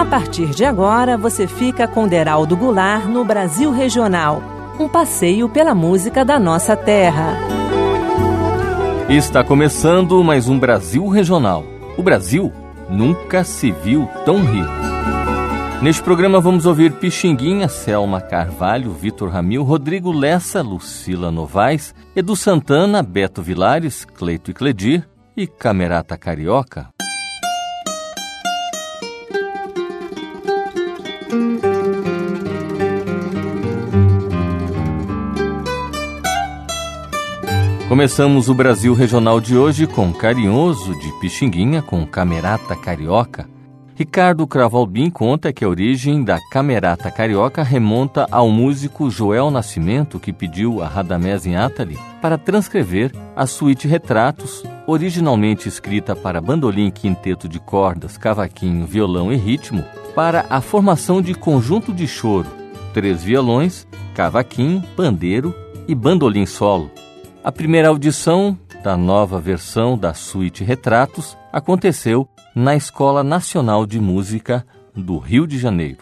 partir de agora, você fica com Deraldo Goulart no Brasil Regional, um passeio pela música da nossa terra. Está começando mais um Brasil Regional. O Brasil nunca se viu tão rico. Neste programa vamos ouvir Pixinguinha, Selma Carvalho, Vitor Ramil, Rodrigo Lessa, Lucila Novaes, Edu Santana, Beto Vilares, Cleito e Cledir e Camerata Carioca. Começamos o Brasil Regional de hoje com Carinhoso, de Pixinguinha, com Camerata Carioca. Ricardo Cravalbim conta que a origem da Camerata Carioca remonta ao músico Joel Nascimento, que pediu a Radamés Inátali para transcrever a suíte Retratos, originalmente escrita para bandolim, quinteto de cordas, cavaquinho, violão e ritmo, para a formação de conjunto de choro, 3 violões, cavaquinho, pandeiro e bandolim solo. A primeira audição da nova versão da suíte Retratos aconteceu na Escola Nacional de Música do Rio de Janeiro.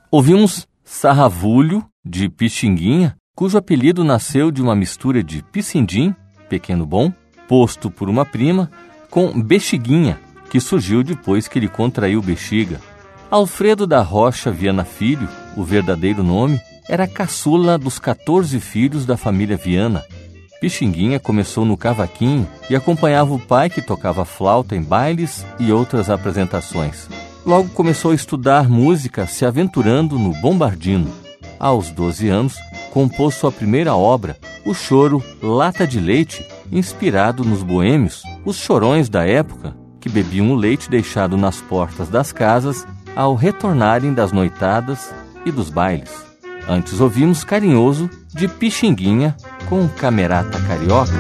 Ouvimos Sarravulho, de Pixinguinha, cujo apelido nasceu de uma mistura de piscindim, pequeno bom, posto por uma prima, com bexiguinha, que surgiu depois que ele contraiu bexiga. Alfredo da Rocha Viana Filho, o verdadeiro nome, era caçula dos 14 filhos da família Viana. Pixinguinha começou no cavaquinho e acompanhava o pai, que tocava flauta em bailes e outras apresentações. Logo começou a estudar música, se aventurando no bombardino. Aos 12 anos, compôs sua primeira obra, o choro Lata de Leite, inspirado nos boêmios, os chorões da época, que bebiam o leite deixado nas portas das casas ao retornarem das noitadas e dos bailes. Antes ouvimos Carinhoso, de Pixinguinha, com Camerata Carioca.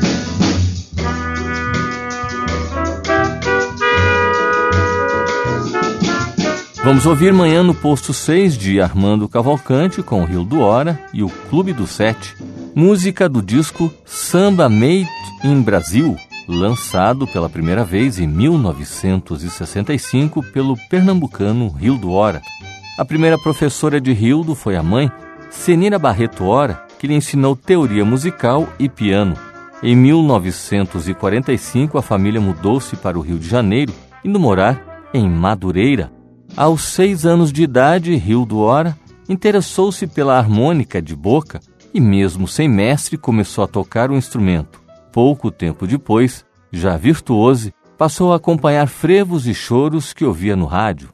Vamos ouvir Manhã no Posto 6, de Armando Cavalcante, com Rio do Hora e o Clube do Sete. Música do disco Samba Made in Brasil, lançado pela primeira vez em 1965 pelo pernambucano Rio do Hora. A primeira professora de Rildo foi a mãe, Senira Barreto Hora, que lhe ensinou teoria musical e piano. Em 1945, a família mudou-se para o Rio de Janeiro, indo morar em Madureira. Aos 6 anos de idade, Rildo Hora interessou-se pela harmônica de boca e, mesmo sem mestre, começou a tocar o instrumento. Pouco tempo depois, já virtuoso, passou a acompanhar frevos e choros que ouvia no rádio.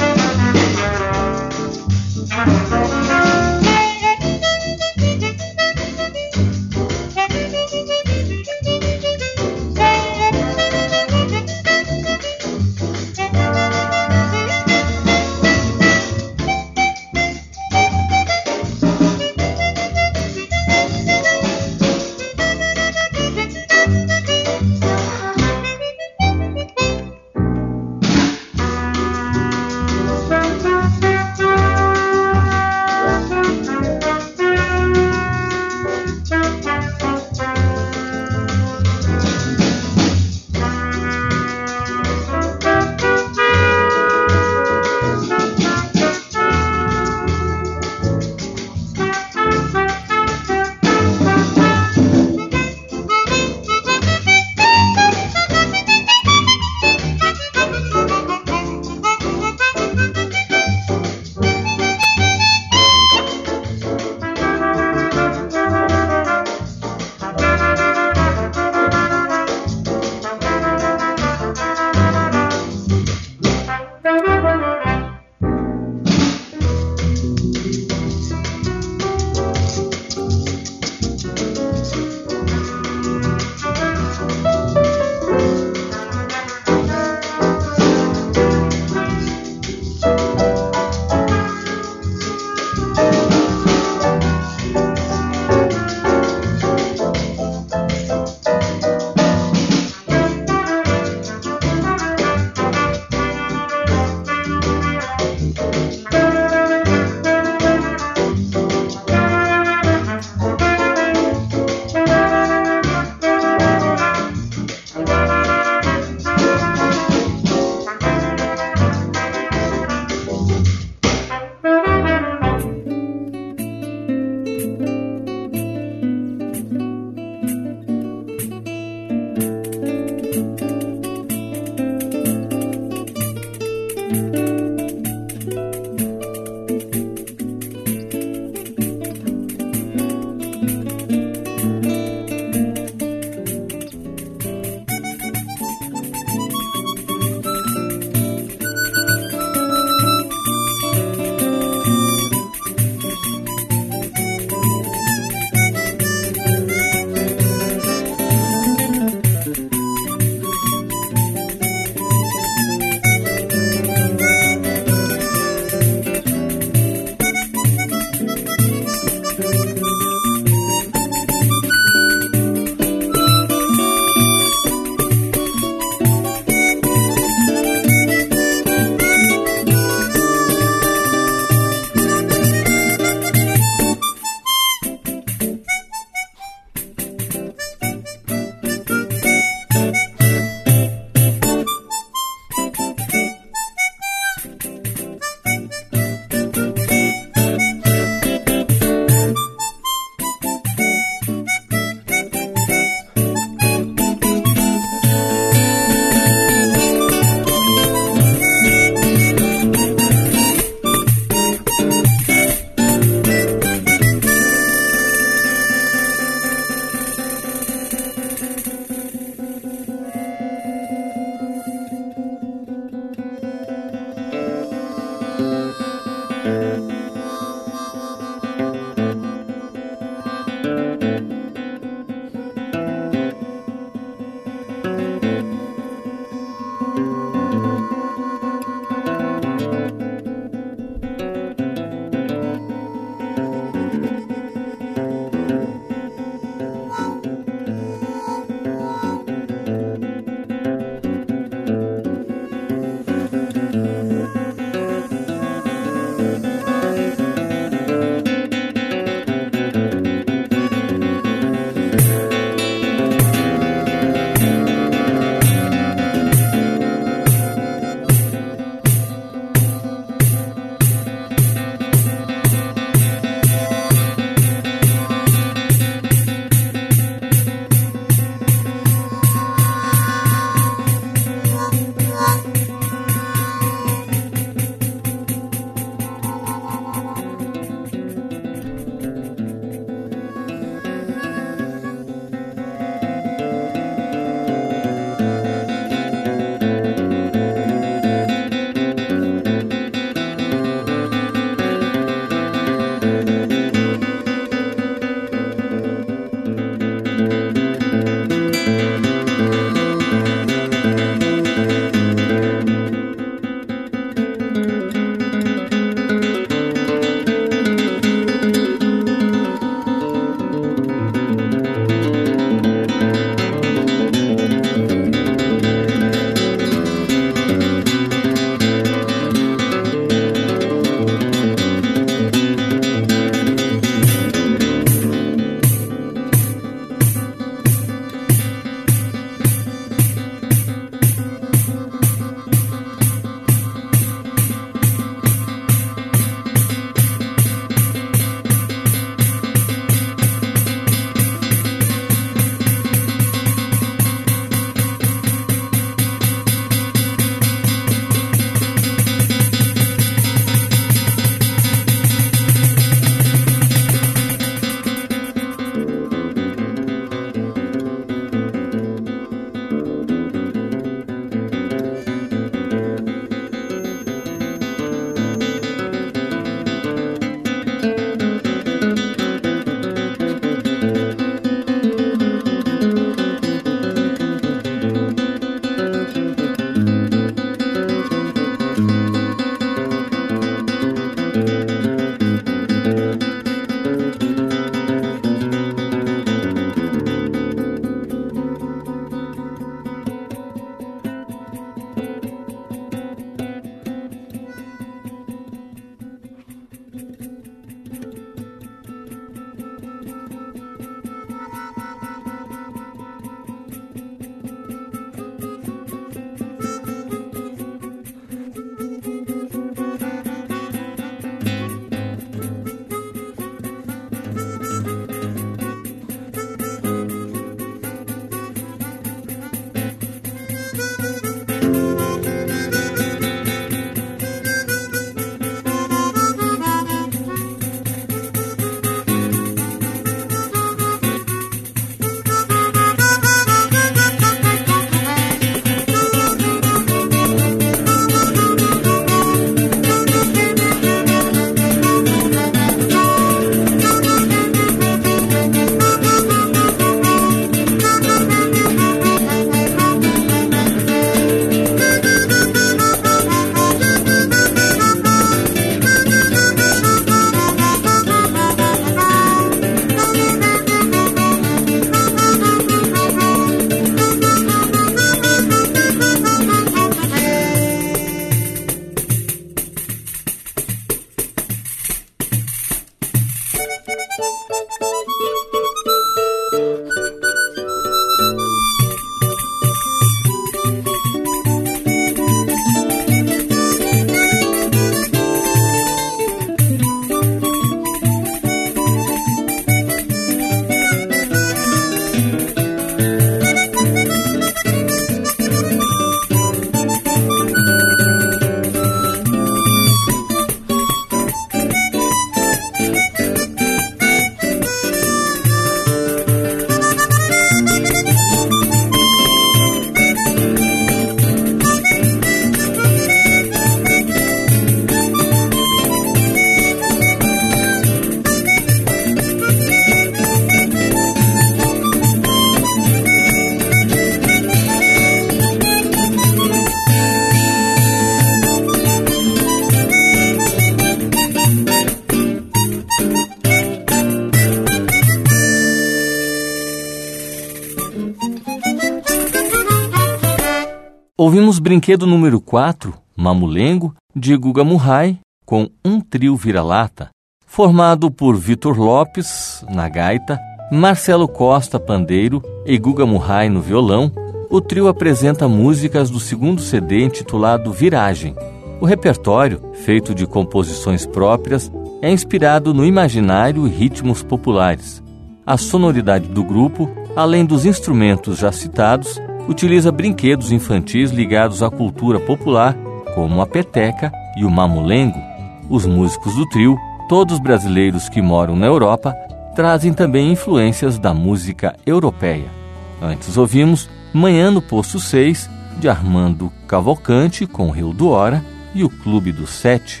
Ouvimos Brinquedo número 4, Mamulengo, de Guga Murray, com um trio vira-lata, formado por Vitor Lopes, na gaita, Marcelo Costa, pandeiro, e Guga Murray no violão. O trio apresenta músicas do segundo CD intitulado Viragem. O repertório, feito de composições próprias, é inspirado no imaginário e ritmos populares. A sonoridade do grupo, além dos instrumentos já citados, utiliza brinquedos infantis ligados à cultura popular, como a peteca e o mamulengo. Os músicos do trio, todos brasileiros que moram na Europa, trazem também influências da música europeia. Antes ouvimos Manhã no Posto 6, de Armando Cavalcante, com Rio do Hora e o Clube dos 7.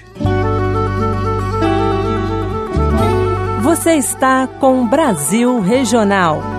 Você está com Brasil Regional.